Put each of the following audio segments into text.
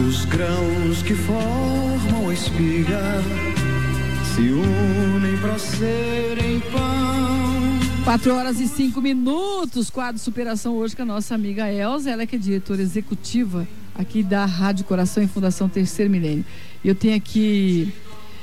Os grãos que formam a espiga se unem para serem pão. 4h05, quadro Superação hoje com a nossa amiga Elza, ela que é diretora executiva aqui da Rádio Coração e Fundação Terceiro Milênio. Eu tenho aqui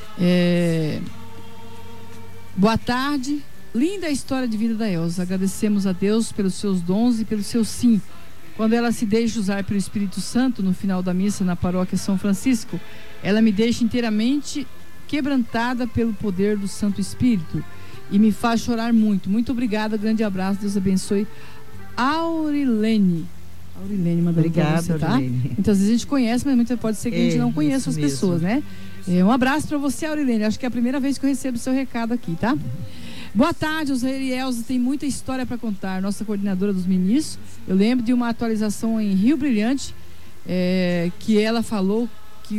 boa tarde, linda a história de vida da Elza, agradecemos a Deus pelos seus dons e pelo seu sim. Quando ela se deixa usar pelo Espírito Santo no final da missa na paróquia São Francisco, ela me deixa inteiramente quebrantada pelo poder do Santo Espírito e me faz chorar muito. Muito obrigada, grande abraço, Deus abençoe. Aurilene mandando obrigada, pra você, tá? Aurilene. Então, às vezes a gente conhece, mas muitas pode ser que a gente não conheça as pessoas, né? Um abraço para você, Aurilene. Acho que é a primeira vez que eu recebo o seu recado aqui, tá? Boa tarde, Osir e Elza, tem muita história para contar. Nossa coordenadora dos ministros, eu lembro de uma atualização em Rio Brilhante, que ela falou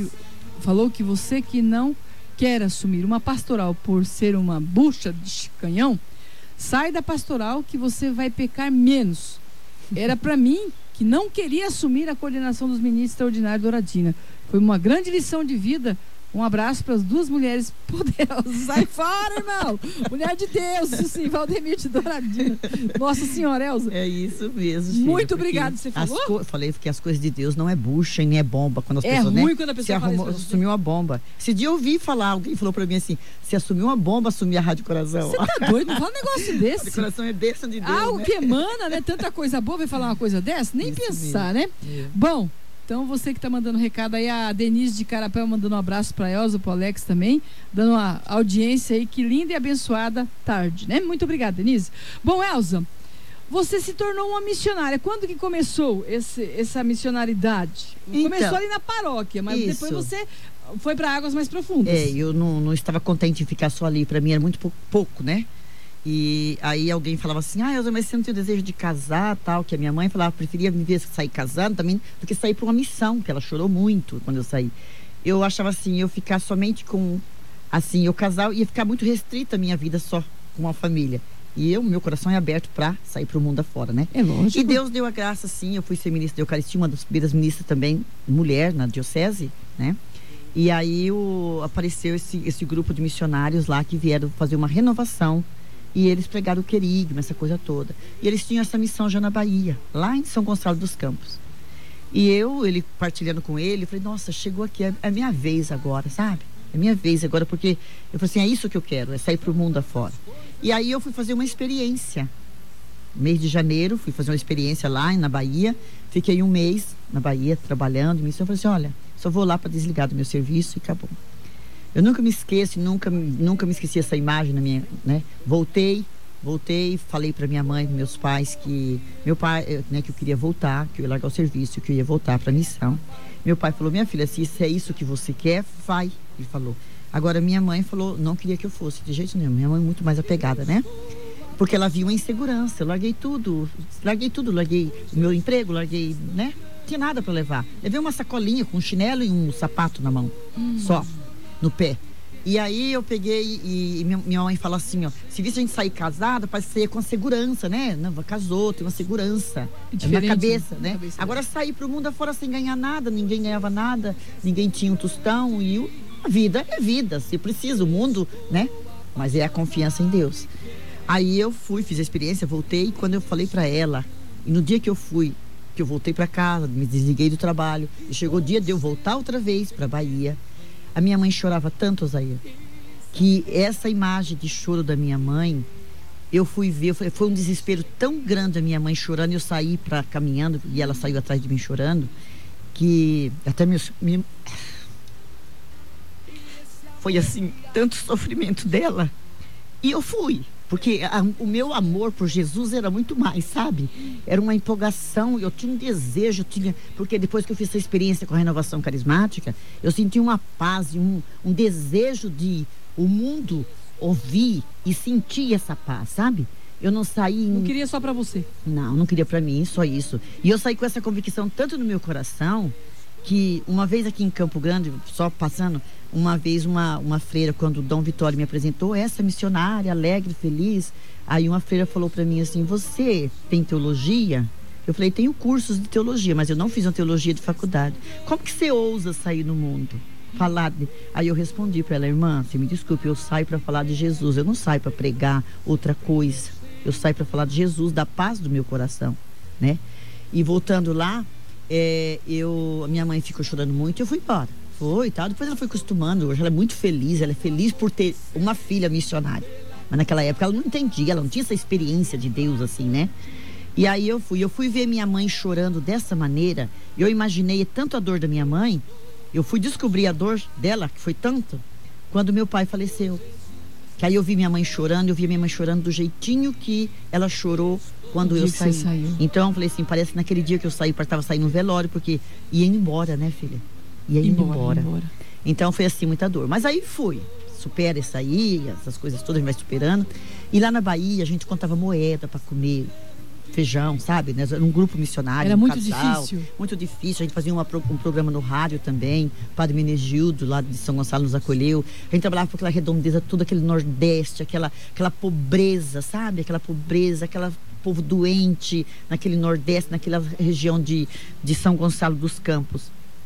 que você que não quer assumir uma pastoral por ser uma bucha de canhão, sai da pastoral que você vai pecar menos. Era para mim que não queria assumir a coordenação dos ministros extraordinários da Oradina. Foi uma grande lição de vida. Um abraço para as duas mulheres poderosas. Sai fora, irmão! Mulher de Deus, isso sim, Valdemir de Douradina. Nossa Senhora, Elza. É isso mesmo, filho. Muito obrigada, você falou? Falei que as coisas de Deus não é bucha e nem é bomba. Quando as pessoas, ruim, né, quando a pessoa assumiu uma bomba. Esse dia eu ouvi falar, alguém falou para mim assim, se assumiu uma bomba, assumir a Rádio Coração. Você tá doido? Não fala um negócio desse. A Rádio Coração é bênção de Deus, algo, né, que emana, né? Tanta coisa boa, vai falar uma coisa dessa? Nem isso pensar, mesmo, né? Bom, então você que está mandando recado aí, a Denise de Carapé mandando um abraço para a Elza, para o Alex também, dando uma audiência aí, que linda e abençoada tarde, né? Muito obrigada, Denise. Bom, Elza, você se tornou uma missionária. Quando que começou essa missionaridade? Então, começou ali na paróquia, mas depois você foi para águas mais profundas. Eu não estava contente em ficar só ali, para mim era muito pouco, né? E aí alguém falava assim, Elza, mas você não tem o desejo de casar, tal, que a minha mãe falava, preferia me ver sair casando também do que sair para uma missão, que ela chorou muito quando eu saí. Eu achava assim, eu ficar somente com, assim, eu casar, ia ficar muito restrita a minha vida só com uma família. E meu coração é aberto para sair para o mundo afora, né? É lógico. E Deus deu a graça, sim, eu fui ser ministra da Eucaristia, uma das primeiras ministras também, mulher, na diocese, né? E aí apareceu esse grupo de missionários lá que vieram fazer uma renovação. E eles pregaram o querigma, essa coisa toda. E eles tinham essa missão já na Bahia, lá em São Gonçalo dos Campos. E ele partilhando com ele, eu falei, nossa, chegou aqui, é a minha vez agora, sabe? É minha vez agora, porque eu falei assim, é isso que eu quero, é sair para o mundo afora. E aí eu fui fazer uma experiência. Mês de janeiro, fui fazer uma experiência lá na Bahia. Fiquei um mês na Bahia, trabalhando, missão. Eu falei assim, olha, só vou lá para desligar do meu serviço e acabou. Eu nunca me esqueço, nunca me esqueci essa imagem na minha, né? Voltei, falei para minha mãe, meus pais, que meu pai, né, que eu queria voltar, que eu ia largar o serviço, que eu ia voltar para a missão. Meu pai falou, minha filha, se isso é isso que você quer, vai. Ele falou. Agora minha mãe falou, não queria que eu fosse, de jeito nenhum. Minha mãe é muito mais apegada, né? Porque ela viu uma insegurança. Eu larguei tudo, larguei meu emprego, larguei, né? Não tinha nada para levar. Levei uma sacolinha com um chinelo e um sapato na mão, só. No pé. E aí eu peguei e minha mãe fala assim, ó, se visse a gente sair casada, parece ser com segurança, né? Não, casou, tem uma segurança na cabeça, né? Agora sair pro mundo afora sem ganhar nada, ninguém ganhava nada, ninguém tinha um tostão e a vida é vida, se precisa, o mundo, né? Mas é a confiança em Deus. Aí eu fiz a experiência, voltei, e quando eu falei pra ela, e no dia que eu voltei pra casa, me desliguei do trabalho, e chegou o dia de eu voltar outra vez pra Bahia. A minha mãe chorava tanto, Osair, que essa imagem de choro da minha mãe, eu fui ver, foi um desespero tão grande a minha mãe chorando, eu saí caminhando, e ela saiu atrás de mim chorando, que até foi assim, tanto sofrimento dela, e eu fui. Porque o meu amor por Jesus era muito mais, sabe? Era uma empolgação, eu tinha um desejo, porque depois que eu fiz essa experiência com a renovação carismática, eu senti uma paz, um desejo de o mundo ouvir e sentir essa paz, sabe? Eu não saí... Não queria só pra você? Não queria pra mim, só isso. E eu saí com essa convicção tanto no meu coração, que uma vez aqui em Campo Grande, só passando, uma vez uma freira, quando o Dom Vitório me apresentou, essa missionária, alegre, feliz, aí uma freira falou para mim assim, você tem teologia? Eu falei, tenho cursos de teologia, mas eu não fiz uma teologia de faculdade. Como que você ousa sair no mundo? Falar de... Aí eu respondi para ela, irmã, você me desculpe, eu saio para falar de Jesus, eu não saio para pregar outra coisa. Eu saio para falar de Jesus, da paz do meu coração, né? E voltando lá, minha mãe ficou chorando muito e eu fui embora. Foi e tal, depois ela foi acostumando, hoje ela é muito feliz, ela é feliz por ter uma filha missionária. Mas naquela época ela não entendia, ela não tinha essa experiência de Deus assim, né? E aí eu fui ver minha mãe chorando dessa maneira, eu imaginei tanto a dor da minha mãe, eu fui descobrir a dor dela, que foi tanto, quando meu pai faleceu. Que aí eu vi minha mãe chorando, eu vi minha mãe chorando do jeitinho que ela chorou quando eu saí. Então eu falei assim, parece naquele dia que eu saí, estava saindo no velório, porque ia embora, né, filha? Ia embora. Então foi assim, muita dor. Mas aí fui, supera isso aí, essas coisas todas a gente vai superando. E lá na Bahia a gente contava moeda para comer feijão, sabe? Era um grupo missionário. Era muito difícil. Muito difícil. A gente fazia um programa no rádio também. O Padre Menegildo, lá de São Gonçalo, nos acolheu. A gente trabalhava por aquela redondeza, todo aquele Nordeste, aquela pobreza, sabe? Aquela pobreza, aquele povo doente naquele Nordeste, naquela região de São Gonçalo dos Campos.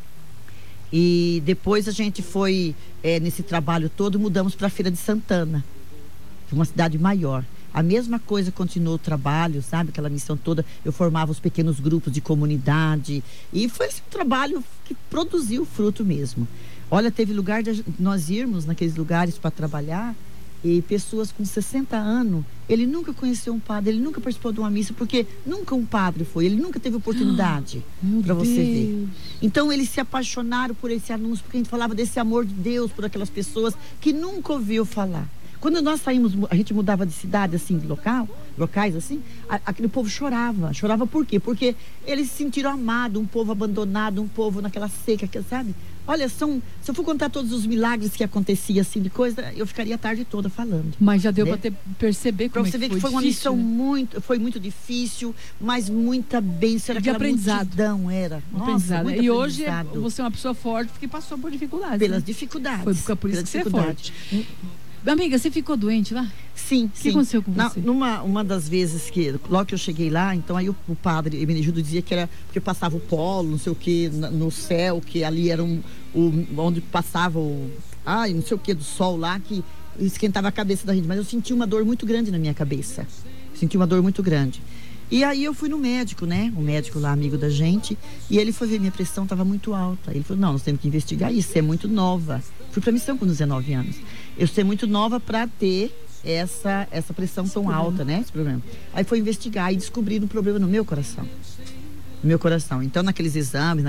E depois a gente foi, nesse trabalho todo, mudamos para a Feira de Santana, que é uma cidade maior. A mesma coisa continuou o trabalho, sabe? Aquela missão toda. Eu formava os pequenos grupos de comunidade. E foi esse trabalho que produziu fruto mesmo. Olha, teve lugar de nós irmos naqueles lugares para trabalhar. E pessoas com 60 anos, ele nunca conheceu um padre, ele nunca participou de uma missa, porque nunca um padre foi, ele nunca teve oportunidade para você ver. Então eles se apaixonaram por esse anúncio, porque a gente falava desse amor de Deus por aquelas pessoas que nunca ouviu falar. Quando nós saímos, a gente mudava de cidade, assim, de locais, assim, aquele povo chorava. Chorava por quê? Porque eles se sentiram amados, um povo abandonado, um povo naquela seca, sabe? Olha, se eu for contar todos os milagres que acontecia, assim, de coisa, eu ficaria a tarde toda falando. Mas já deu, né, para perceber como pra você ver que foi difícil, uma missão, né? Foi muito difícil, mas muita bênção. Era aquela multidão, era. Nossa, muito e hoje você é uma pessoa forte porque passou por dificuldades. Pelas, né? dificuldades. Foi por isso que você é forte. Amiga, você ficou doente lá? Sim, sim. O que aconteceu com você? Uma das vezes logo que eu cheguei lá, então aí o padre Hermenegildo dizia que era porque passava o polo, não sei o que, no céu, que ali era onde passava não sei o que, do sol lá, que esquentava a cabeça da gente. Mas eu senti uma dor muito grande na minha cabeça. Senti uma dor muito grande. E aí eu fui no médico, né? O médico lá, amigo da gente, e ele foi ver minha pressão, estava muito alta. Ele falou, não, nós temos que investigar isso, você é muito nova. Fui pra missão com 19 anos. Eu sou muito nova para ter essa pressão tão alta, né? Esse problema. Aí foi investigar e descobriram um problema no meu coração. No meu coração. Então, naqueles exames,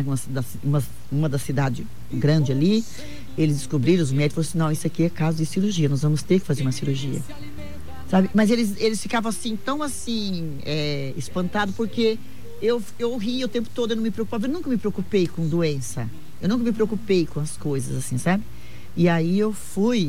uma da cidade grande ali, eles descobriram, os médicos falaram assim, não, isso aqui é caso de cirurgia, nós vamos ter que fazer uma cirurgia. Sabe? Mas eles ficavam assim, tão assim, espantados, porque eu ria o tempo todo, eu não me preocupava, eu nunca me preocupei com doença. Eu nunca me preocupei com as coisas, assim, sabe? E aí eu fui,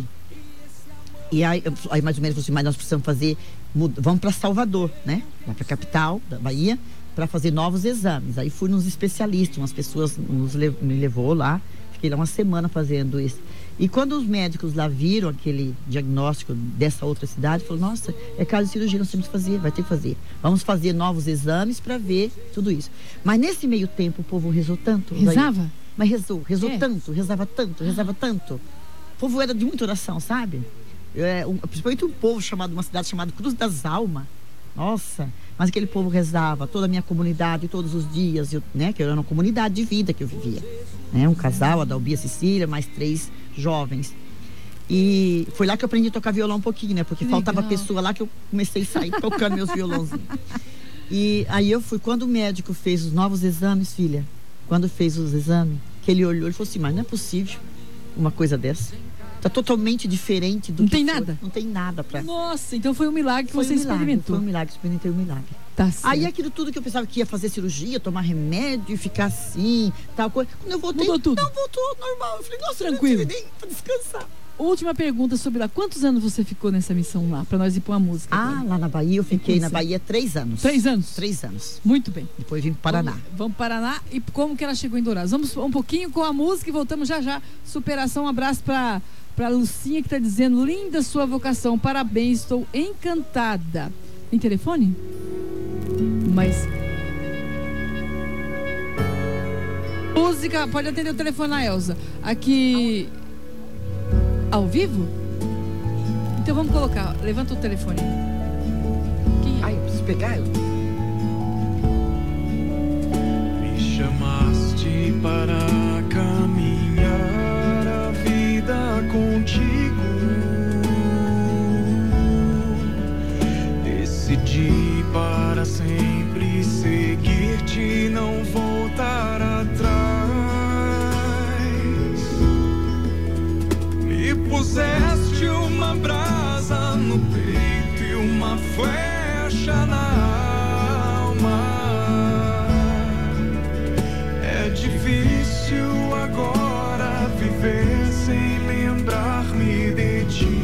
e aí mais ou menos assim, mas nós precisamos vamos para Salvador, né? Lá para a capital da Bahia, para fazer novos exames. Aí fui nos especialistas, umas pessoas me levou lá, fiquei lá uma semana fazendo isso. E quando os médicos lá viram aquele diagnóstico dessa outra cidade, falaram, nossa, é caso de cirurgia, nós temos que fazer, vai ter que fazer. Vamos fazer novos exames para ver tudo isso. Mas nesse meio tempo o povo rezou tanto. Rezava? Mas rezou tanto, rezava tanto. O povo era de muita oração, sabe? Principalmente um povo uma cidade chamada Cruz das Almas. Nossa, mas aquele povo rezava, toda a minha comunidade, todos os dias, né? Que era uma comunidade de vida que eu vivia. Né? Um casal, a Dalbia, a Cecília, mais 3 jovens. E foi lá que eu aprendi a tocar violão um pouquinho, né? Porque faltava pessoa lá que eu comecei a sair tocando meus violãozinhos. E aí eu fui, quando o médico fez os novos exames, filha, quando fez os exames, que ele olhou, ele falou assim, mas não é possível uma coisa dessa. Tá totalmente diferente do que... Não tem nada? Não tem nada pra... Nossa, então foi um milagre que você experimentou. Foi um milagre, experimentei um milagre. Tá certo. Aí aquilo tudo que eu pensava que ia fazer cirurgia, tomar remédio e ficar assim, tal coisa. Quando eu voltei, mudou tudo. Não, voltou normal. Eu falei, nossa, tranquilo. Eu não tive nem pra descansar. Última pergunta sobre lá. Quantos anos você ficou nessa missão lá? Pra nós ir pôr uma música. Lá na Bahia, eu fiquei na Bahia 3 anos. 3 anos? 3 anos. Muito bem. Depois vim para Paraná. Vamos para Paraná. E como que ela chegou em Dourados? Vamos um pouquinho com a música e voltamos já. Superação, um abraço pra Lucinha, que tá dizendo, linda sua vocação, parabéns, estou encantada. Tem telefone? Mas música, pode atender o telefone na Elza. Aqui, ao vivo? Então vamos colocar, levanta o telefone. Ai, eu preciso pegar. Me chamaste para caminhar a vida contigo. Decidi para sempre seguir-te, não voltar atrás. Me puseste uma brasa no peito e uma flecha na alma. É difícil agora viver sem lembrar-me de ti.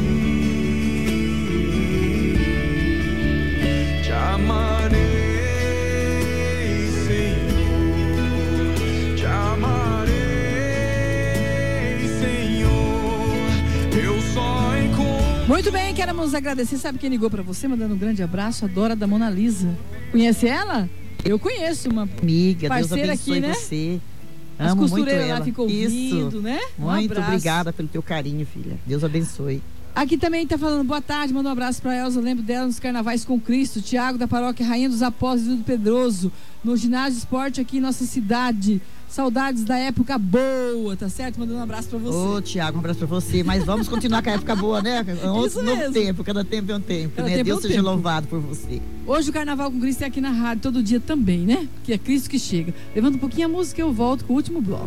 Te amarei, Senhor. Te amarei, Senhor. Eu só encontro. Muito bem, queremos agradecer. Sabe quem ligou pra você? Mandando um grande abraço, a Dora da Mona Lisa. Conhece ela? Eu conheço, uma amiga, parceira Deus abençoe aqui, né? você. As Amo muito costureiras ela. lá ficam ouvindo, né? Um Muito abraço. obrigada pelo teu carinho, filha. Deus abençoe. Aqui também tá falando, boa tarde, manda um abraço pra Elza, eu lembro dela nos Carnavais com Cristo, Tiago da Paróquia Rainha dos Apóstolos do Pedroso, no ginásio de esporte aqui em nossa cidade. Saudades da época boa, tá certo? Mandando um abraço pra você. Ô, Tiago, um abraço pra você. Mas vamos continuar com a época boa, né? Outro novo tempo, cada tempo é um tempo, Cada né? tempo Deus é um seja tempo. louvado por você. Hoje o Carnaval com Cristo é aqui na rádio, todo dia também, né? Que é Cristo que chega. Levanta um pouquinho a música e eu volto com o último bloco.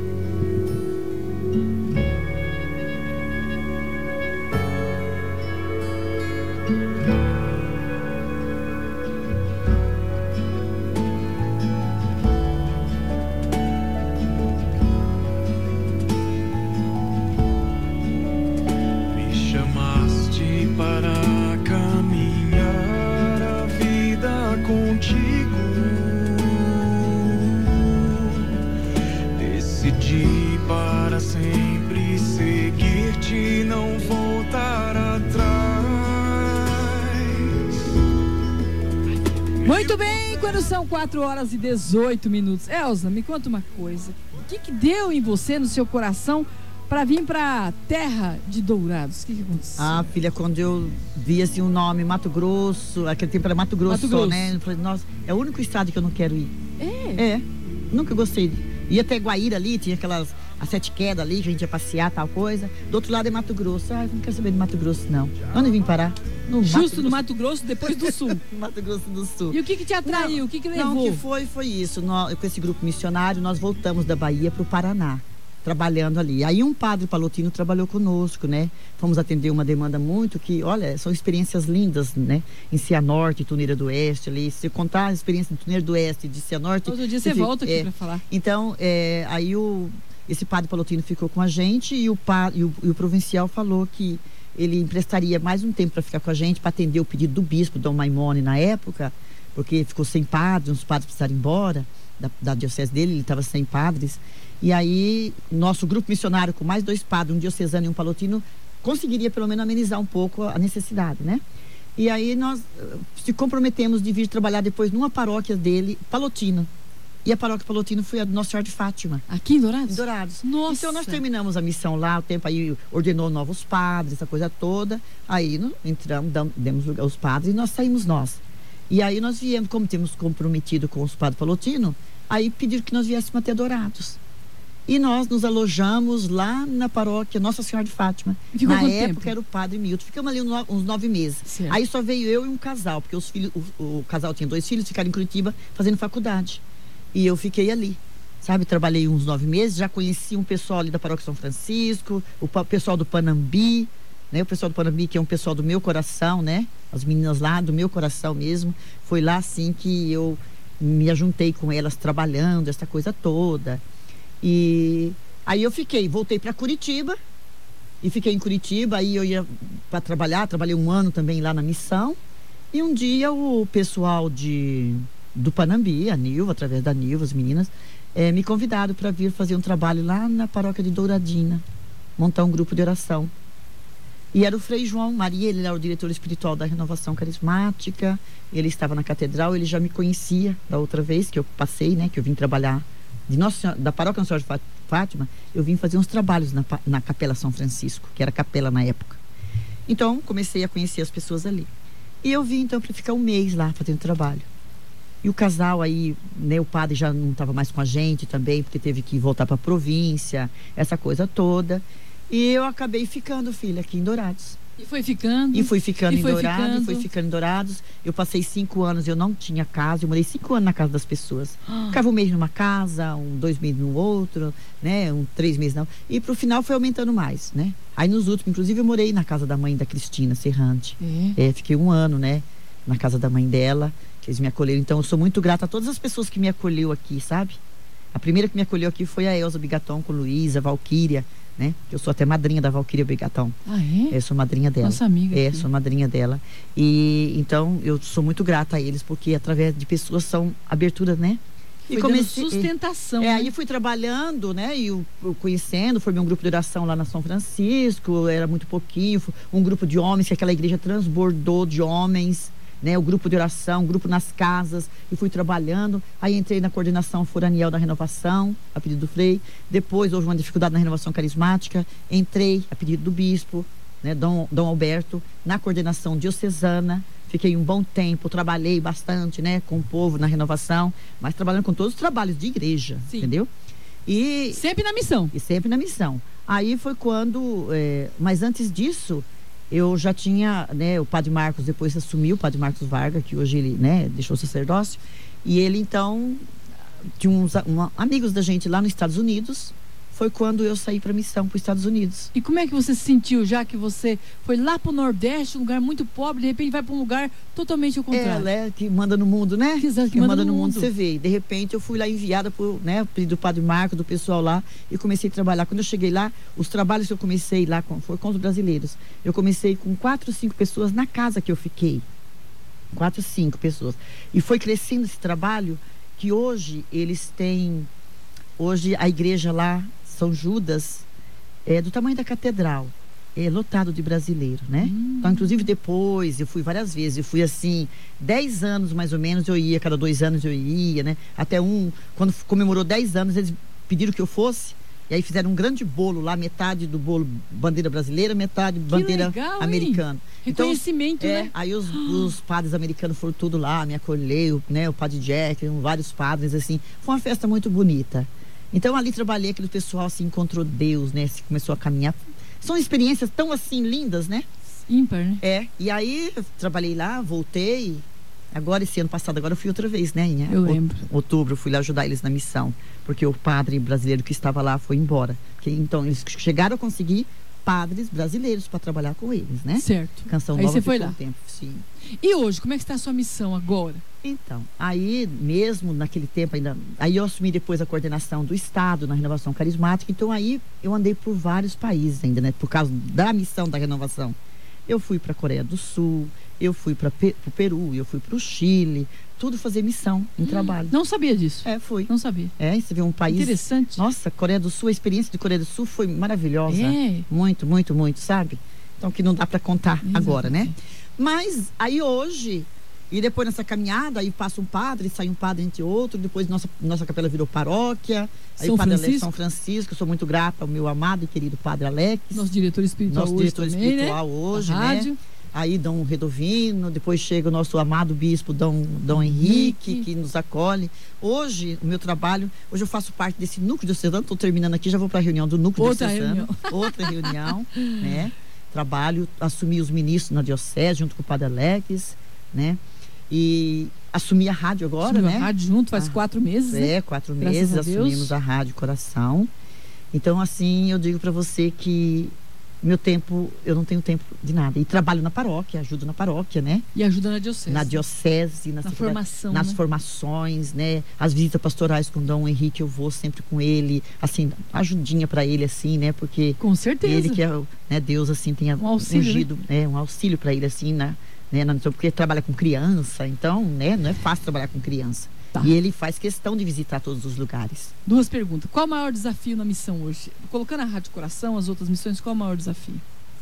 Me chamaste para caminhar a vida contigo. Decidi para sempre seguir-te, não voltar atrás. Muito bem, quando são 4h18. Elza, me conta uma coisa. O que deu em você, no seu coração, para vir pra terra de Dourados? O que aconteceu? Ah, filha, quando eu vi assim o nome Mato Grosso, aquele tempo era Mato Grosso, Mato Grosso. né? Eu falei, nossa, é o único estado que eu não quero ir. É? Nunca gostei. Ia até Guaíra ali, tinha aquelas, as 7 quedas ali, que a gente ia passear, tal coisa. Do outro lado é Mato Grosso. Ah, eu não quero saber de Mato Grosso, não. Onde eu vim parar? No Justo no Mato Grosso, depois do Sul. Mato Grosso do Sul. E o que te atraiu? O que levou? Não, o que foi isso. Nós, com esse grupo missionário, nós voltamos da Bahia para o Paraná, trabalhando ali. Aí um padre palotino trabalhou conosco, né? Fomos atender uma demanda muito que, olha, são experiências lindas, né? Em Cianorte, Tuneira do Oeste, ali. Se eu contar a experiência de Tuneira do Oeste e de Cianorte... Todo dia você volta aqui para falar. Então, aí esse padre palotino ficou com a gente e o provincial falou que ele emprestaria mais um tempo para ficar com a gente, para atender o pedido do bispo, Dom Maimone, na época, porque ficou sem padres, uns padres precisaram ir embora da diocese dele, ele estava sem padres. E aí, nosso grupo missionário, com mais 2 padres, um diocesano e um palotino, conseguiria pelo menos amenizar um pouco a necessidade, né? E aí nós se comprometemos de vir trabalhar depois numa paróquia dele, Palotino. E a paróquia Palotino foi a Nossa Senhora de Fátima. Aqui em Dourados? Em Dourados. Nossa. Então nós terminamos a missão lá, o tempo aí ordenou novos padres, essa coisa toda. Aí entramos, demos lugar aos padres e nós saímos nós. E aí nós viemos, como temos comprometido com os padres Palotino, aí pediram que nós viéssemos até Dourados. E nós nos alojamos lá na paróquia Nossa Senhora de Fátima. Ficou na quanto época tempo? era o padre Milton. Ficamos ali uns 9 meses. Certo. Aí só veio eu e um casal, porque os filhos, o casal tinha 2 filhos, ficaram em Curitiba fazendo faculdade. E eu fiquei ali, sabe? Trabalhei uns 9 meses, já conheci um pessoal ali da paróquia São Francisco, o pessoal do Panambi, né? O pessoal do Panambi, que é um pessoal do meu coração, né? As meninas lá do meu coração mesmo. Foi lá, assim, que eu me ajuntei com elas trabalhando, essa coisa toda. E aí eu voltei para Curitiba e fiquei em Curitiba. Aí eu ia para trabalhar, trabalhei 1 ano também lá na missão. E um dia o pessoal do Panambi, a Nilva, através da Nilva, as meninas, me convidaram para vir fazer um trabalho lá na paróquia de Douradina, montar um grupo de oração. E era o Frei João Maria, ele era o diretor espiritual da Renovação Carismática, ele estava na catedral, ele já me conhecia da outra vez que eu passei, né, que eu vim trabalhar da Paróquia Nossa Senhora de Fátima, eu vim fazer uns trabalhos na Capela São Francisco, que era capela na época. Então, comecei a conhecer as pessoas ali. E eu vim, então, para ficar um mês lá fazendo trabalho. E o casal aí, né, o padre já não estava mais com a gente também, porque teve que voltar para a província, essa coisa toda. E eu acabei ficando, filha, aqui em Dourados. E foi ficando? E fui ficando em Dourados. Eu passei 5 anos, eu não tinha casa, eu morei 5 anos na casa das pessoas. Ficava um mês numa casa, 2 meses no outro, né, 3 meses não. E pro final foi aumentando mais, né. Aí nos últimos, inclusive eu morei na casa da mãe da Cristina Serrante. Fiquei 1 ano, né, na casa da mãe dela, que eles me acolheram. Então eu sou muito grata a todas as pessoas que me acolheu aqui, sabe? A primeira que me acolheu aqui foi a Elza Bigaton com Luísa, Valquíria, né? Eu sou até madrinha da Valquíria Bigaton. Ah, é? Eu sou madrinha dela. Nossa amiga. Sou madrinha dela. E então eu sou muito grata a eles, porque através de pessoas são aberturas, né? E comecei sustentação. Né? Aí fui trabalhando, né? E eu conhecendo, formei um grupo de oração lá na São Francisco, era muito pouquinho, um grupo de homens, que aquela igreja transbordou de homens, né, o grupo de oração, o grupo nas casas, e fui trabalhando. Aí entrei na coordenação foraniel da renovação, a pedido do Frei. Depois houve uma dificuldade na renovação carismática, entrei a pedido do bispo, né, Dom Alberto, na coordenação diocesana. Fiquei um bom tempo, trabalhei bastante, né, com o povo na renovação, mas trabalhando com todos os trabalhos de igreja. Sim. Entendeu? E sempre na missão. E sempre na missão. Aí foi quando, mas antes disso, eu já tinha, né, o padre Marcos depois assumiu, o padre Marcos Vargas, que hoje ele, né, deixou o sacerdócio, e ele então tinha uns amigos da gente lá nos Estados Unidos. Foi quando eu saí para missão para os Estados Unidos. E como é que você se sentiu, já que você foi lá para o Nordeste, um lugar muito pobre, de repente vai para um lugar totalmente ao contrário? Ela é que manda no mundo, né? Exato, que manda no mundo, você vê. E de repente eu fui lá enviada por, né, pedido do padre Marco, do pessoal lá, e comecei a trabalhar. Quando eu cheguei lá, os trabalhos que eu comecei lá foi com os brasileiros. Eu comecei com 4, 5 pessoas na casa que eu fiquei. 4, 5 pessoas. E foi crescendo esse trabalho que hoje eles têm. Hoje a igreja lá, São Judas, é do tamanho da catedral, é lotado de brasileiro, né? Então, inclusive depois, eu fui várias vezes, eu fui assim, 10 anos mais ou menos, eu ia, cada 2 anos eu ia, né? Até quando comemorou 10 anos, eles pediram que eu fosse, e aí fizeram um grande bolo lá, metade do bolo bandeira brasileira, metade bandeira legal, americana. Reconhecimento, então, né? Aí os padres americanos foram tudo lá, me acolheu, né? O padre Jack, vários padres, assim, foi uma festa muito bonita. Então ali trabalhei, aquele pessoal assim encontrou Deus, né? Começou a caminhar. São experiências tão assim lindas, né? Ímpar, né? E aí eu trabalhei lá, voltei. Agora esse ano passado, agora eu fui outra vez, né? Eu lembro. Outubro, eu fui lá ajudar eles na missão, porque o padre brasileiro que estava lá foi embora. Então eles chegaram a conseguir padres brasileiros para trabalhar com eles, né? Certo. Canção aí Nova você foi lá. Um tempo, sim. E hoje, como é que está a sua missão agora? Então, aí mesmo naquele tempo ainda, aí eu assumi depois a coordenação do Estado na renovação carismática, então aí eu andei por vários países ainda, né? Por causa da missão da renovação. Eu fui para a Coreia do Sul, eu fui para o Peru, eu fui para o Chile, tudo fazer missão em trabalho. Não sabia disso. Foi. Não sabia. Você vê um país... Interessante. Nossa, Coreia do Sul, a experiência de Coreia do Sul foi maravilhosa. Muito, muito, muito, sabe? Então que não dá para contar agora, né? Mas aí hoje, e depois nessa caminhada, aí passa um padre, sai um padre entre outros, depois nossa capela virou paróquia, aí o padre Alex São Francisco, sou muito grata ao meu amado e querido padre Alex. Nosso diretor espiritual hoje, né? Aí Dom Redovino, depois chega o nosso amado bispo Dom Henrique, que nos acolhe. Hoje, o meu trabalho, hoje eu faço parte desse núcleo diocesano, estou terminando aqui, já vou para a reunião do núcleo diocesano. Outra reunião, né? Trabalho, assumi os ministros na diocese, junto com o padre Alex, né? E assumi a rádio agora, né? A rádio junto, faz 4 meses, né? 4 meses, assumimos a Rádio Coração. Então, assim, eu digo para você que meu tempo, eu não tenho tempo de nada. E trabalho na paróquia, ajudo na paróquia, né? E ajuda na diocese. Na diocese, na formação, nas né? formações, né? As visitas pastorais com Dom Henrique, eu vou sempre com ele, assim, ajudinha para ele, assim, né? Porque com certeza. Ele que é, né, Deus, assim, tem um auxílio, ungido, né? Um auxílio para ele, assim, né? Porque trabalha com criança, então, né? Não é fácil trabalhar com criança. Tá. E ele faz questão de visitar todos os lugares. 2 perguntas. Qual o maior desafio na missão hoje? Colocando a Rádio Coração, as outras missões, qual o maior desafio?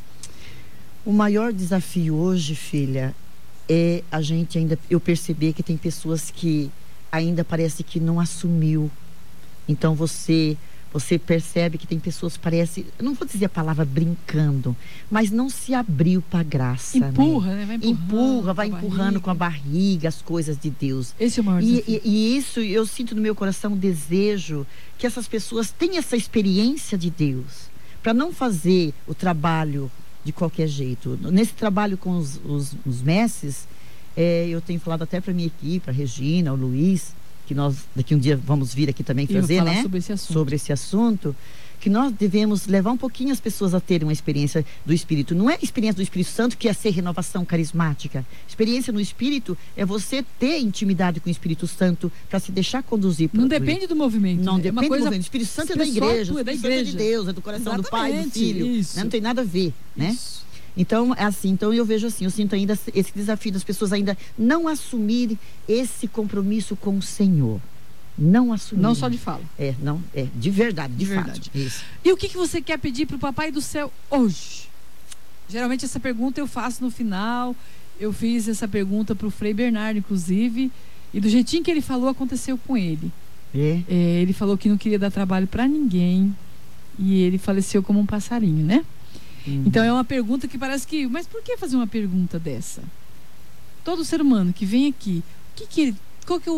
O maior desafio hoje, filha, é a gente ainda, eu perceber que tem pessoas que ainda parece que não assumiu Então você percebe que tem pessoas, parece, eu não vou dizer a palavra brincando, mas não se abriu para a graça. Empurra, né? Vai empurrando com a barriga as coisas de Deus. Esse é o maior desafio. E isso, eu sinto no meu coração um desejo que essas pessoas tenham essa experiência de Deus, para não fazer o trabalho de qualquer jeito. Nesse trabalho com os mestres, eu tenho falado até para minha equipe, a Regina, o Luiz, que nós daqui um dia vamos vir aqui também fazer, né? Sobre esse assunto, que nós devemos levar um pouquinho as pessoas a terem uma experiência do Espírito. Não é a experiência do Espírito Santo que é ser renovação carismática. Experiência no Espírito é você ter intimidade com o Espírito Santo para se deixar conduzir. Não depende do movimento. Não depende do movimento. O Espírito Santo é da igreja, o Espírito Santo é de Deus, é do coração do Pai, do Filho. Né? Não tem nada a ver, né? Então, é assim, então eu vejo assim, eu sinto ainda esse desafio das pessoas ainda não assumirem esse compromisso com o Senhor. Não assumir. Não só de fala. De verdade, de fato. Isso. E o que você quer pedir para o Papai do Céu hoje? Geralmente essa pergunta eu faço no final. Eu fiz essa pergunta para o Frei Bernardo, inclusive, e do jeitinho que ele falou, aconteceu com ele. Ele falou que não queria dar trabalho para ninguém e ele faleceu como um passarinho, né? Então é uma pergunta que parece que... Mas por que fazer uma pergunta dessa? Todo ser humano que vem aqui, qual que é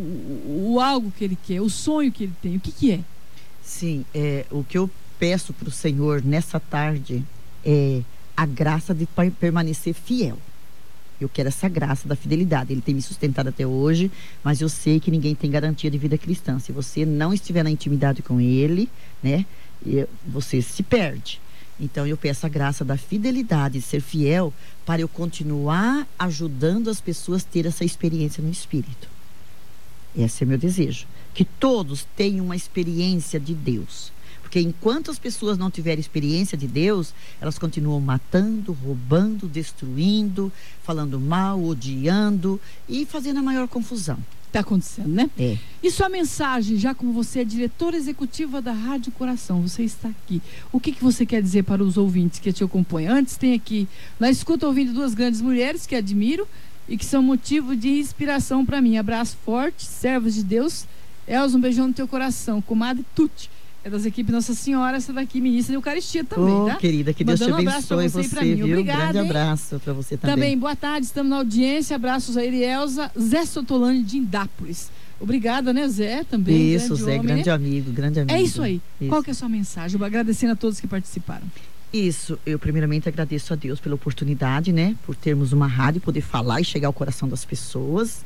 o algo que ele quer, o sonho que ele tem, o que é? Sim, o que eu peço para o Senhor nessa tarde é a graça de permanecer fiel. Eu quero essa graça da fidelidade. Ele tem me sustentado até hoje, mas eu sei que ninguém tem garantia de vida cristã. Se você não estiver na intimidade com Ele, né, você se perde. Então eu peço a graça da fidelidade, de ser fiel, para eu continuar ajudando as pessoas a ter essa experiência no Espírito. Esse é meu desejo. Que todos tenham uma experiência de Deus. Porque enquanto as pessoas não tiverem experiência de Deus, elas continuam matando, roubando, destruindo, falando mal, odiando e fazendo a maior confusão. Está acontecendo, né? E sua mensagem, já como você é diretora executiva da Rádio Coração, você está aqui. O que você quer dizer para os ouvintes que te acompanham? Antes tem aqui, na escuta ouvindo duas grandes mulheres que admiro e que são motivo de inspiração para mim. Abraço forte, servos de Deus. Elza, um beijão no teu coração. Comadre Tuti, é das equipes Nossa Senhora, essa daqui, ministra de Eucaristia também, tá? Querida, que Deus te abençoe você, viu? Obrigada, grande abraço para você também. Também, boa tarde, estamos na audiência. Abraços a ele, Elza. Zé Sotolani de Indápolis. Obrigada, né, Zé? Também. Isso, Zé, grande amigo, grande amigo. É isso aí. Isso. Qual que é a sua mensagem? Agradecendo a todos que participaram. Isso, eu primeiramente agradeço a Deus pela oportunidade, né? Por termos uma rádio, poder falar e chegar ao coração das pessoas.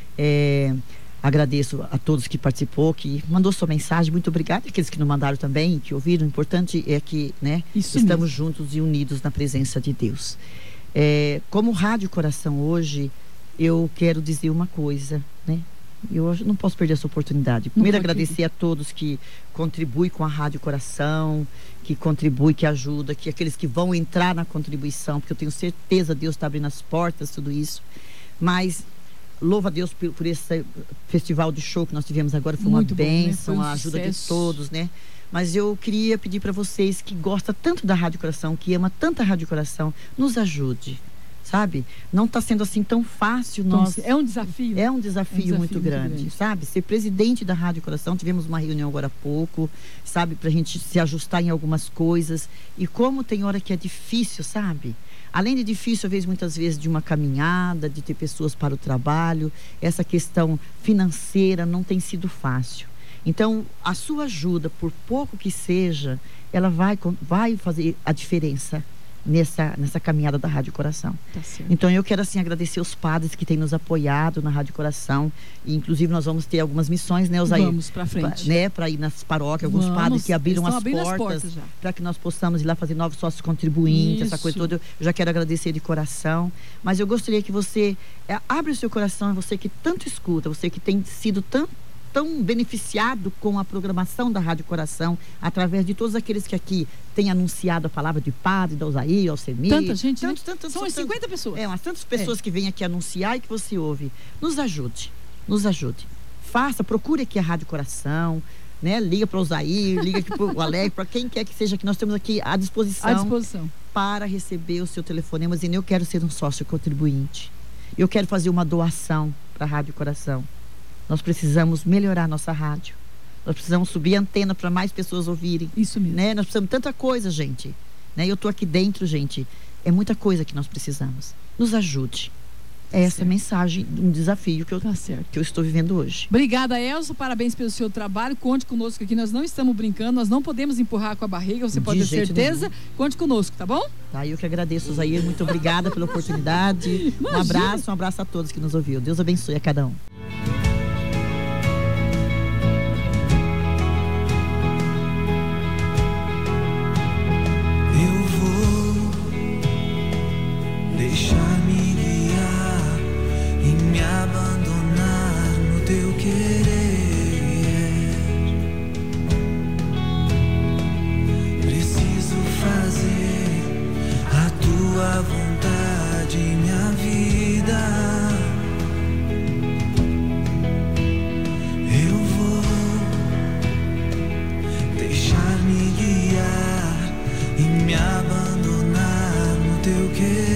Agradeço a todos que participou, que mandou sua mensagem, muito obrigada. Aqueles que não mandaram também, que ouviram. O importante é que, né, estamos juntos e unidos na presença de Deus. Como Rádio Coração hoje, eu quero dizer uma coisa, né? Eu não posso perder essa oportunidade. Primeiro, agradecer a todos que contribuem com a Rádio Coração, que contribuem, que ajudam, que aqueles que vão entrar na contribuição, porque eu tenho certeza que Deus está abrindo as portas, tudo isso. Mas louvo a Deus por esse festival de show que nós tivemos agora, foi muito uma bênção, a ajuda de todos, né? Mas eu queria pedir para vocês que gostam tanto da Rádio Coração, que ama tanto a Rádio Coração, nos ajude, sabe? Não está sendo assim tão fácil. É um desafio. É um desafio muito grande, sabe? Ser presidente da Rádio Coração, tivemos uma reunião agora há pouco, sabe? Para a gente se ajustar em algumas coisas. E como tem hora que é difícil, sabe? Além de difícil, muitas vezes, de uma caminhada, de ter pessoas para o trabalho, essa questão financeira não tem sido fácil. Então, a sua ajuda, por pouco que seja, ela vai fazer a diferença nessa caminhada da Rádio Coração. Tá certo. Então eu quero assim agradecer os padres que têm nos apoiado na Rádio Coração, e inclusive nós vamos ter algumas missões, né, Osair? Vamos para frente, né, para ir nas paróquias, alguns padres que abriram as portas para que nós possamos ir lá fazer novos sócios contribuintes, essa coisa toda. Eu já quero agradecer de coração, mas eu gostaria que você abra o seu coração, você que tanto escuta, você que tem sido tão beneficiado com a programação da Rádio Coração, através de todos aqueles que aqui têm anunciado a palavra de padre, da Osair, Alcemir. Tanta gente, são 50 pessoas. Umas tantas pessoas que vêm aqui anunciar e que você ouve. Nos ajude, nos ajude. Procure aqui a Rádio Coração, né? Liga para o Osair, liga aqui para o Alex, para quem quer que seja, que nós temos aqui à disposição. Para receber o seu telefonema, dizendo: eu quero ser um sócio contribuinte. Eu quero fazer uma doação para a Rádio Coração. Nós precisamos melhorar nossa rádio. Nós precisamos subir a antena para mais pessoas ouvirem. Isso mesmo. Né? Nós precisamos de tanta coisa, gente. Né? Eu estou aqui dentro, gente. É muita coisa que nós precisamos. Nos ajude. É essa mensagem, um desafio que eu estou vivendo hoje. Obrigada, Elza. Parabéns pelo seu trabalho. Conte conosco aqui. Nós não estamos brincando, nós não podemos empurrar com a barriga, você pode ter certeza. Nenhum. Conte conosco, tá bom? Tá, eu que agradeço, Zair. Muito obrigada pela oportunidade. Imagina. Um abraço a todos que nos ouviram. Deus abençoe a cada um. Deixar-me guiar e me abandonar no teu querer. Preciso fazer a tua vontade, minha vida. Eu vou deixar-me guiar e me abandonar no teu querer.